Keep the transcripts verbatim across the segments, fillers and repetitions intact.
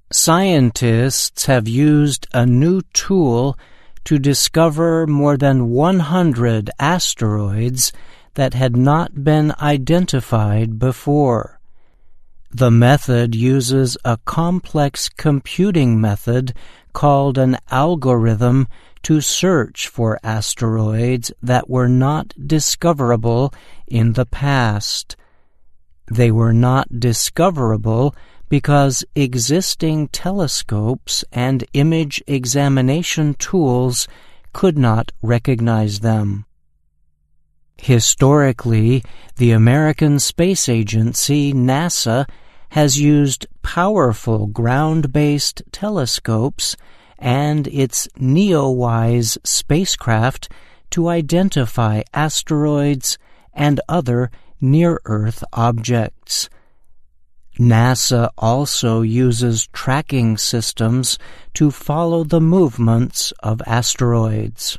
Scientists have used a new tool to discover more than one hundred asteroids that had not been identified before. The method uses a complex computing method called an algorithm to search for asteroids that were not discoverable in the past. They were not discoverable because existing telescopes and image examination tools could not recognize them. Historically, the American Space Agency, NASA, has used powerful ground-based telescopes and its NEOWISE spacecraft to identify asteroids and other near-Earth objects. NASA also uses tracking systems to follow the movements of asteroids.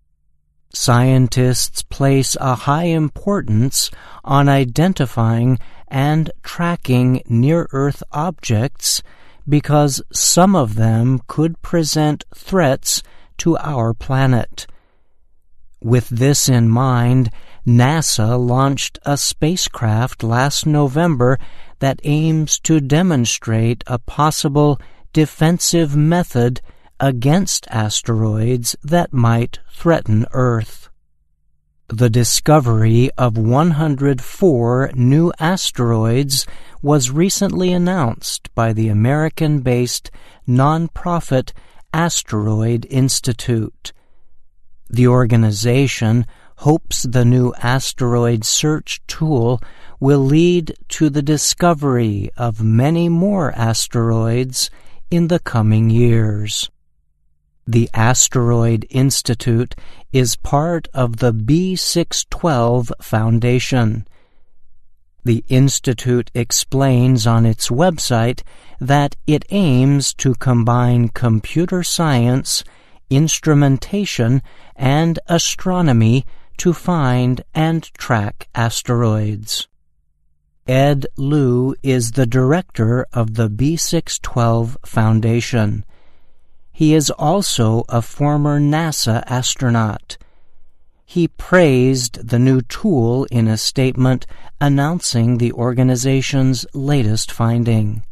Scientists place a high importance on identifying and tracking near-Earth objects because some of them could present threats to our planet. With this in mind, NASA launched a spacecraft last November that aims to demonstrate a possible defensive method against asteroids that might threaten Earth. The discovery of one hundred four new asteroids was recently announced by the American-based nonprofit Asteroid Institute. The organization hopes the new asteroid search tool will lead to the discovery of many more asteroids in the coming years. The Asteroid Institute is part of the B six twelve Foundation. The Institute explains on its website that it aims to combine computer science, instrumentation, and astronomy to find and track asteroids. Ed Lu is the director of the B six twelve Foundation. He is also a former NASA astronaut. He praised the new tool in a statement announcing the organization's latest finding.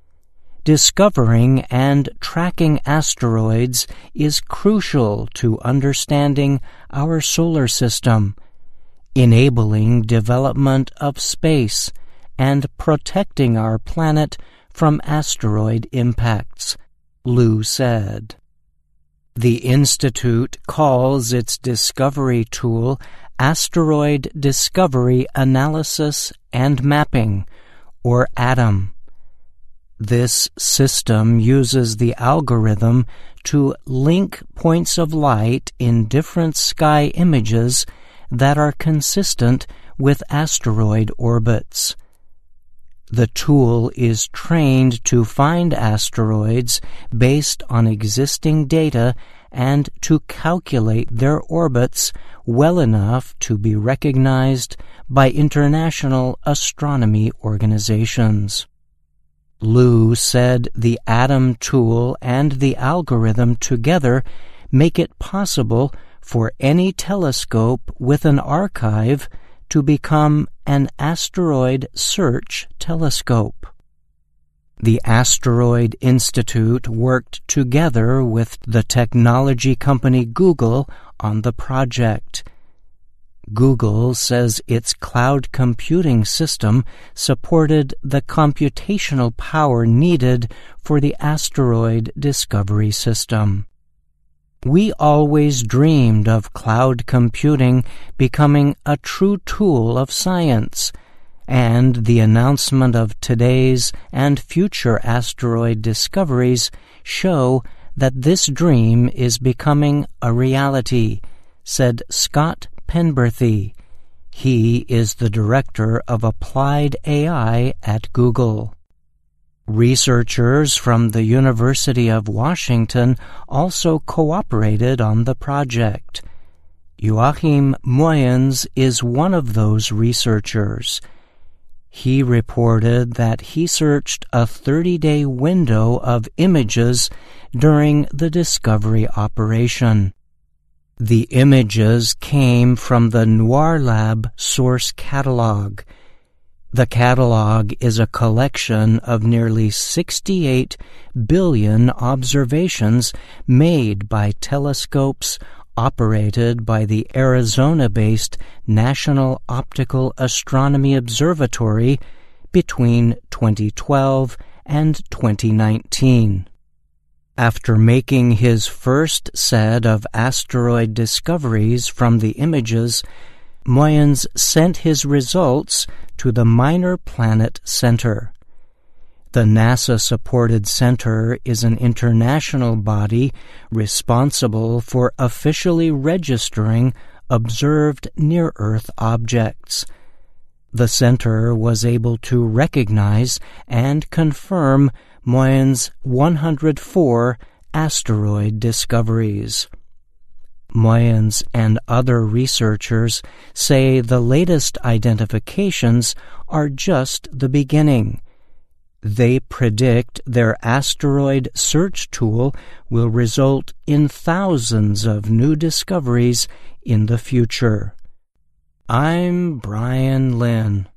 Discovering and tracking asteroids is crucial to understanding our solar system, enabling development of space, and protecting our planet from asteroid impacts, Lu said. The Institute calls its discovery tool Asteroid Discovery Analysis and Mapping, or ADAM. This system uses the algorithm to link points of light in different sky images that are consistent with asteroid orbits. The tool is trained to find asteroids based on existing data and to calculate their orbits well enough to be recognized by international astronomy organizations. Lu said the ADAM tool and the algorithm together make it possible for any telescope with an archive to become an asteroid search telescope. The Asteroid Institute worked together with the technology company Google on the project. Google says its cloud computing system supported the computational power needed for the asteroid discovery system. We always dreamed of cloud computing becoming a true tool of science, and the announcement of today's and future asteroid discoveries show that this dream is becoming a reality, said Scott Penberthy. He is the director of Applied A I at Google. Researchers from the University of Washington also cooperated on the project. Joachim Moyens is one of those researchers. He reported that he searched a thirty-day window of images during the discovery operation. The images came from the NOIRLab source catalog. The catalog is a collection of nearly sixty-eight billion observations made by telescopes operated by the Arizona-based National Optical Astronomy Observatory between twenty twelve and twenty nineteen. After making his first set of asteroid discoveries from the images, Moyens sent his results to the Minor Planet Center. The NASA-supported center is an international body responsible for officially registering observed near-Earth objects. The center was able to recognize and confirm Moyens' one hundred four asteroid discoveries. Moyens and other researchers say the latest identifications are just the beginning. They predict their asteroid search tool will result in thousands of new discoveries in the future. I'm Brian Lynn.